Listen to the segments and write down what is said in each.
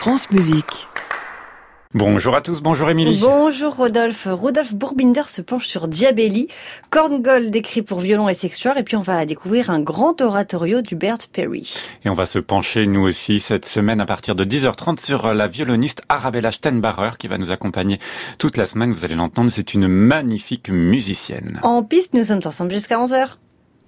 France Musique. Bonjour à tous, bonjour Émilie. Bonjour Rodolphe. Rodolphe Bourbinder se penche sur Diabelli, Korngold écrit pour violon et sextuor, et puis on va découvrir un grand oratorio d'Hubert Perry. Et on va se pencher nous aussi cette semaine à partir de 10h30 sur la violoniste Arabella Steinbacher qui va nous accompagner toute la semaine. Vous allez l'entendre, c'est une magnifique musicienne. En piste, nous sommes ensemble jusqu'à 11h.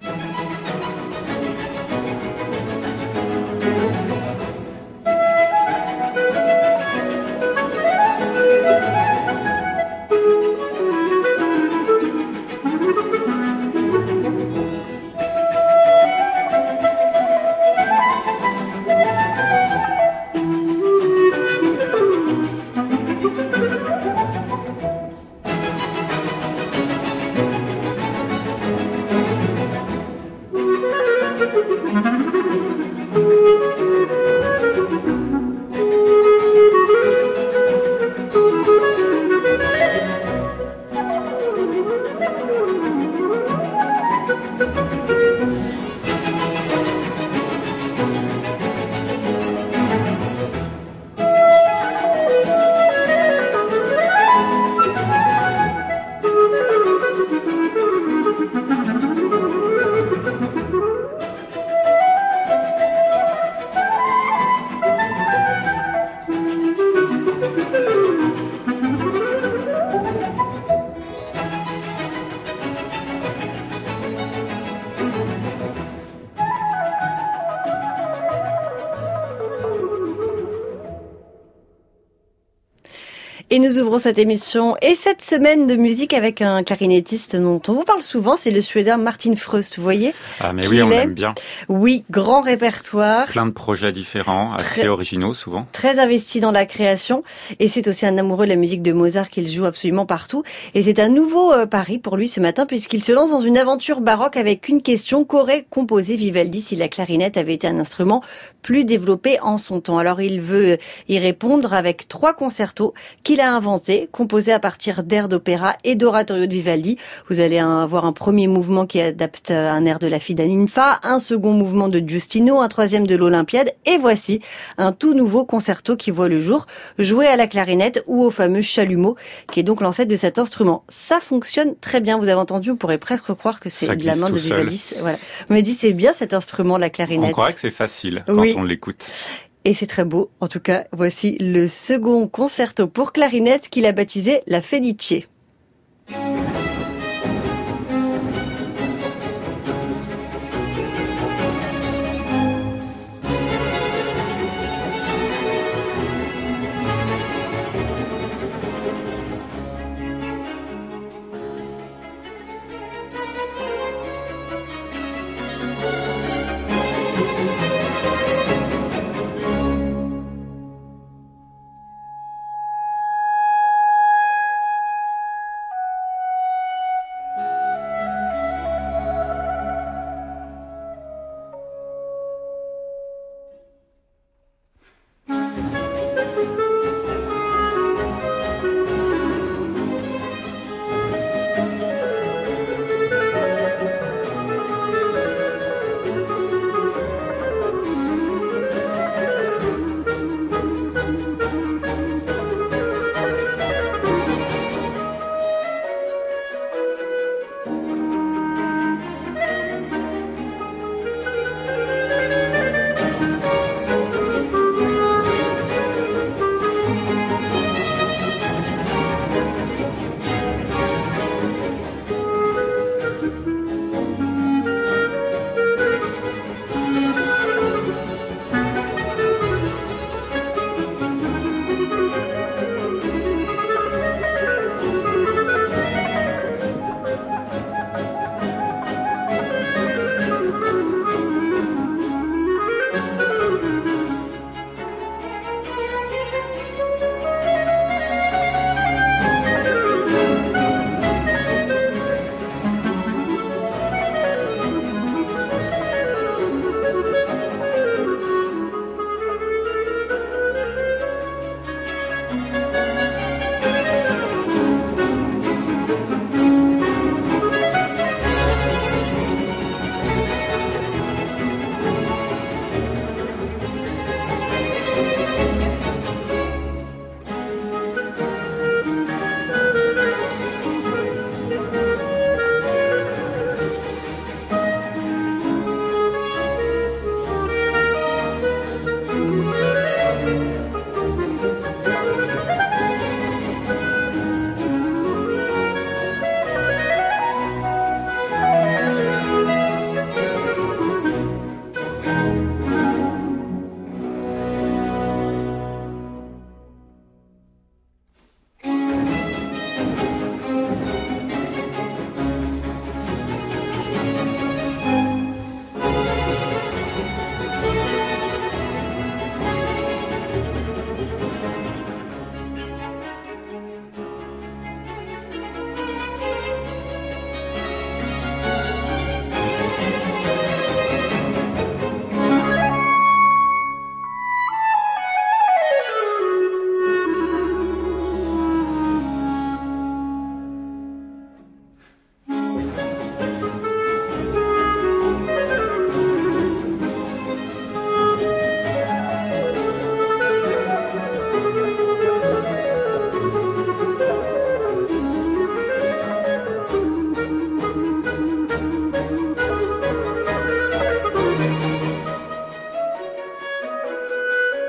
Et nous ouvrons cette émission et cette semaine de musique avec un clarinettiste dont on vous parle souvent, c'est le Suédois Martin Fröst, vous voyez? Ah mais oui, on l'aime bien. Oui, grand répertoire. Plein de projets différents, assez originaux souvent. Très investi dans la création, et c'est aussi un amoureux de la musique de Mozart qu'il joue absolument partout. Et c'est un nouveau pari pour lui ce matin puisqu'il se lance dans une aventure baroque avec une question: qu'aurait composé Vivaldi si la clarinette avait été un instrument plus développé en son temps? Alors il veut y répondre avec 3 concertos qu'il a inventés, composés à partir d'airs d'opéra et d'oratorio de Vivaldi. Vous allez avoir un premier mouvement qui adapte un air de la Fida Ninfa, un second mouvement de Giustino, un troisième de l'Olympiade, et voici un tout nouveau concerto qui voit le jour, joué à la clarinette ou au fameux chalumeau, qui est donc l'ancêtre de cet instrument. Ça fonctionne très bien, vous avez entendu, on pourrait presque croire que c'est de la main de Vivaldi. Voilà. On m'a dit c'est bien cet instrument, la clarinette. On croirait que c'est facile quand on l'écoute. Et c'est très beau. En tout cas, voici le second concerto pour clarinette qu'il a baptisé la Felice.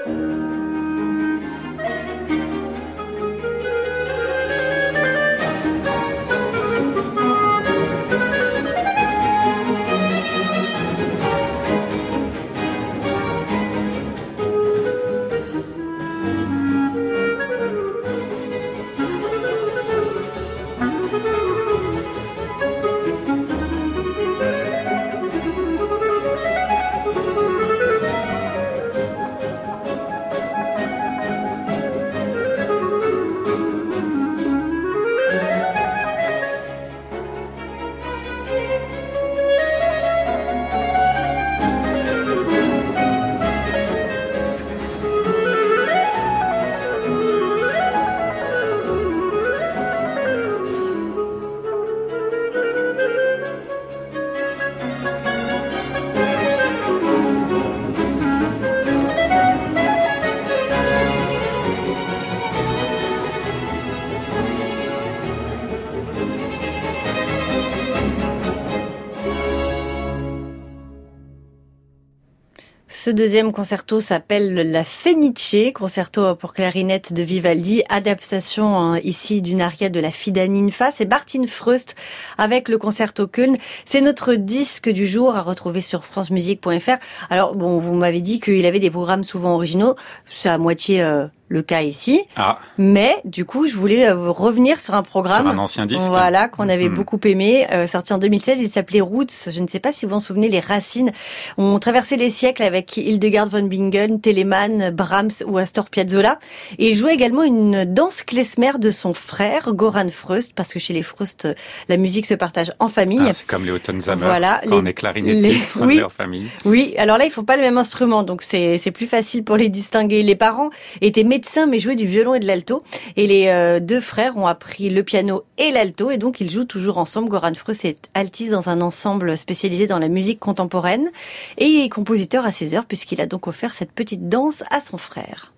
Ce deuxième concerto s'appelle la Fenice, concerto pour clarinette de Vivaldi, adaptation ici d'une aria de la Fida Ninfa. C'est Martin Freust avec le concerto Köln. C'est notre disque du jour à retrouver sur francemusique.fr. Alors bon, vous m'avez dit qu'il avait des programmes souvent originaux, c'est à moitié le cas ici. Ah. Mais du coup, je voulais revenir sur un programme, sur un ancien disque, voilà, qu'on avait beaucoup aimé, sorti en 2016. Il s'appelait Roots. Je ne sais pas si vous vous en souvenez, les racines ont traversé les siècles avec Hildegard von Bingen, Telemann, Brahms ou Astor Piazzolla. Et il jouait également une danse klezmer de son frère, Goran Freust, parce que chez les Freust, la musique se partage en famille. Ah, c'est comme les Tonnsamer, voilà, quand on est clarinettiste, on est en famille. Oui, alors là, ils font pas le même instrument, donc c'est plus facile pour les distinguer. Les parents étaient médecins, mais jouaient du violon et de l'alto. Et les deux frères ont appris le piano et l'alto, et donc ils jouent toujours ensemble. Goran Freust est altiste dans un ensemble spécialisé dans la musique contemporaine, et il est compositeur à ses heures, puisqu'il a donc offert cette petite danse à son frère.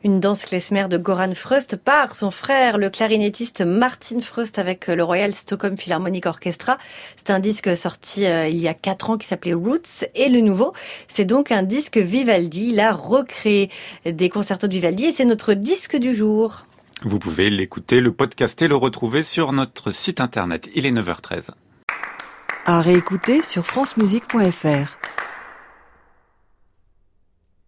Une danse klezmer de Goran Frust par son frère, le clarinettiste Martin Frust, avec le Royal Stockholm Philharmonic Orchestra. C'est un disque sorti il y a 4 ans qui s'appelait Roots. Et le nouveau, c'est donc un disque Vivaldi. Il a recréé des concertos de Vivaldi et c'est notre disque du jour. Vous pouvez l'écouter, le podcaster, le retrouver sur notre site internet. Il est 9h13. À réécouter sur francemusique.fr.